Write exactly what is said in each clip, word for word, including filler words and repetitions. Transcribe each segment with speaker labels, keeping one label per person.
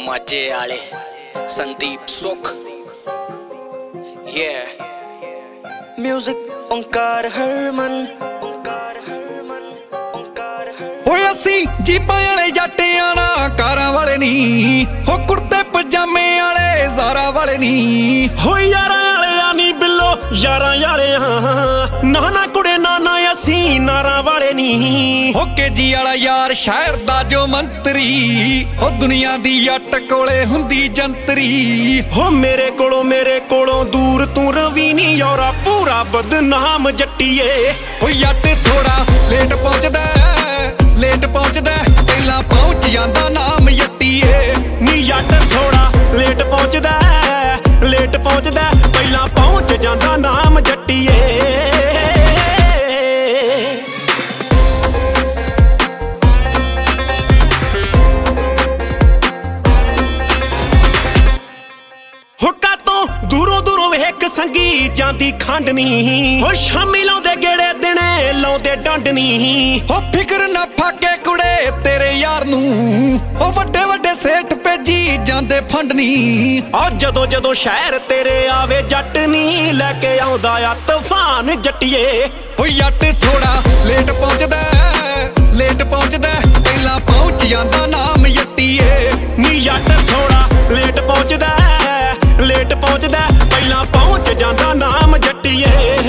Speaker 1: ਮਾਝੇ ਵਾਲੇ ਸੰਦੀਪ ਸੁਖ yeah music ਓਂਕਾਰ ਹਰਮਨ ਓਂਕਾਰ ਹਰਮਨ ਓਂਕਾਰ ਹਰਮਨ
Speaker 2: ਓਏ ਅਸੀਂ ਜੀਬਾਂ ਵਾਲੇ ਜੱਟਿਆਂ ਨਾ ਕਾਰਾਂ ਵਾਲੇ ਨਹੀਂ ਹੋ ਕੁੜਤੇ ਪਜਾਮੇ ਵਾਲੇ ਜ਼ਾਰਾ ਵਾਲੇ ਨਹੀਂ
Speaker 3: ਹੋ ਯਾਰਾਂ ਵਾਲਿਆਂ ਨੀ ਬਿੱਲੋ ਯਾਰਾਂ ਵਾਲਿਆਂ ਨਾ ਨਾ ਕੁੜੇ ਨਾ ਨਾ ਅਸੀਂ ਨਾਰਾਂ ਵਾਲੇ ਨਹੀਂ
Speaker 2: ਹੋ ਕੇਜੀ ਵਾਲਾ ਯਾਰ ਸ਼ਹਿਰ ਦਾ ਜੋ ਮੰਤਰੀ ਹੋ ਦੁਨੀਆ ਦੀ ਜੱਟ ਕੋਲੇ ਹੁੰਦੀ ਜੰਤਰੀ
Speaker 3: ਹੋ ਮੇਰੇ ਕੋਲੋਂ ਮੇਰੇ ਕੋਲੋਂ ਦੂਰ ਤੂੰ ਰਵੀ ਨੀ ਯਾਰਾ ਪੂਰਾ ਬਦਨਾਮ ਜੱਟੀਏ
Speaker 2: ਹੋ ਜੱਟ ਥੋੜਾ ਲੇਟ ਪਹੁੰਚਦਾ ਲੇਟ ਪਹੁੰਚਦਾ ਪਹਿਲਾਂ ਪਹੁੰਚ ਜਾਂਦਾ ਨਾਮ ਜੱਟੀਏ
Speaker 3: ਨੀ ਜੱਟ ਥੋੜਾ ਲੇਟ ਪਹੁੰਚਦਾ ਲੇਟ ਪਹੁੰਚਦਾ ਪਹਿਲਾਂ ਪਹੁੰਚ ਜਾਂਦਾ ਨਾਮ ਜੱਟੀਏ ਹੁੱਕਾ ਤੋਂ ਦੂਰੋਂ ਦੂਰੋਂ ਵੇਖ ਸੰਗੀ ਜਾਂਦੀ ਖੰਡਨੀ ਹੋ ਸ਼ਾਮੀ ਲਾਉਂਦੇ ਗੇੜੇ ਦਿਨੇ ਲਾਉਂਦੇ ਡੰਡਨੀ
Speaker 2: ਹੋ ਫਿਕਰ ਨਾ ਫਾਕੇ ਕੁੜੇ ਤੇਰੇ ਯਾਰ ਨੂੰ ਹੋ ਵੱਡੇ ਵੱਡੇ ਸੇਠ ਭੇਜੀ ਜਾਂਦੇ ਫੰਡਨੀ
Speaker 3: ਆ ਜਦੋਂ ਜਦੋਂ ਸ਼ਹਿਰ ਤੇਰੇ ਆਵੇ ਜੱਟ ਨੀ ਲੈ ਕੇ ਆਉਂਦਾ ਆ ਤੂਫਾਨ ਜੱਟੀਏ
Speaker 2: ਹੋ ਜੱਟ ਥੋੜਾ ਲੇਟ ਪਹੁੰਚਦਾ ਲੇਟ ਪਹੁੰਚਦਾ ਪਹਿਲਾਂ ਪਹੁੰਚ ਜਾਂਦਾ ਨਾਮ ਜੱਟੀਏ
Speaker 3: ਨੀ ਜੱਟ ਥੋੜਾ ਲੇਟ ਪਹੁੰਚਦਾ ਲੇਟ ਪਹੁੰਚਦਾ ਪਹਿਲਾਂ ਪਹੁੰਚ ਜਾਂਦਾ ਨਾਮ ਜੱਟੀਏ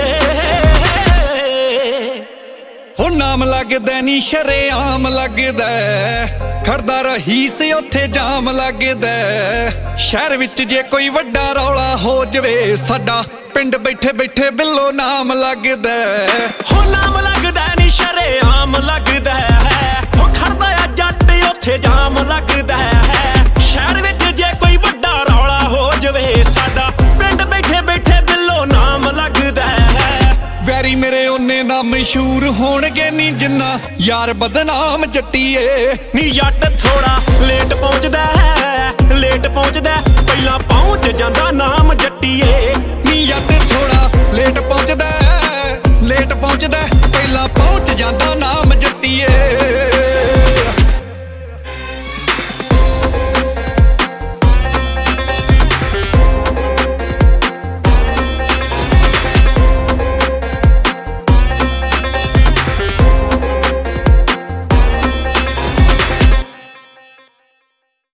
Speaker 2: ਹੋ ਨਾਮ ਲੱਗਦਾ ਨੀ ਸ਼ਰੇਆਮ ਲੱਗਦਾ ਖੜਦਾ ਰਹੀਸ ਉੱਥੇ ਜਾਮ ਲੱਗਦਾ ਸ਼ਹਿਰ ਵਿੱਚ ਜੇ ਕੋਈ ਵੱਡਾ ਰੌਲਾ ਹੋ ਜਵੇ ਸਾਡਾ ਪਿੰਡ ਬੈਠੇ ਬੈਠੇ ਬਿੱਲੋ ਨਾਮ ਲੱਗਦਾ
Speaker 3: ਹੋ ਨਾਮ ਲੱਗਦਾ ਨੀ ਸ਼ਰੇਆਮ ਲੱਗਦਾ ਹੋ ਖੜਦਾ ਆ ਜੱਟ ਉੱਥੇ ਜਾਮ ਲੱਗਦਾ ਸ਼ਹਿਰ ਵਿੱਚ ਜੇ ਕੋਈ ਵੱਡਾ ਰੌਲਾ ਹੋ ਜਵੇ ਸਾਡਾ ਪਿੰਡ ਬੈਠੇ ਬੈਠੇ ਬਿੱਲੋ ਨਾਮ ਲੱਗਦਾ
Speaker 2: ਵੈਰੀ ਮੇਰੇ ਉਹਨੇ ਨਾ ਮਸ਼ਹੂਰ ਹੋਣਗੇ ਨੀ ਜਿੰਨਾ ਯਾਰ ਬਦਨਾਮ ਜੱਟੀਏ
Speaker 3: ਨੀ ਜੱਟ ਥੋੜਾ ਲੇਟ ਪਹੁੰਚਦਾ ਲੇਟ ਪਹੁੰਚਦਾ ਪਹਿਲਾਂ ਪਹੁੰਚ ਜਾਂਦਾ ਨਾਮ ਜੱਟੀਏ
Speaker 2: ਨੀ ਜੱਟ ਥੋੜਾ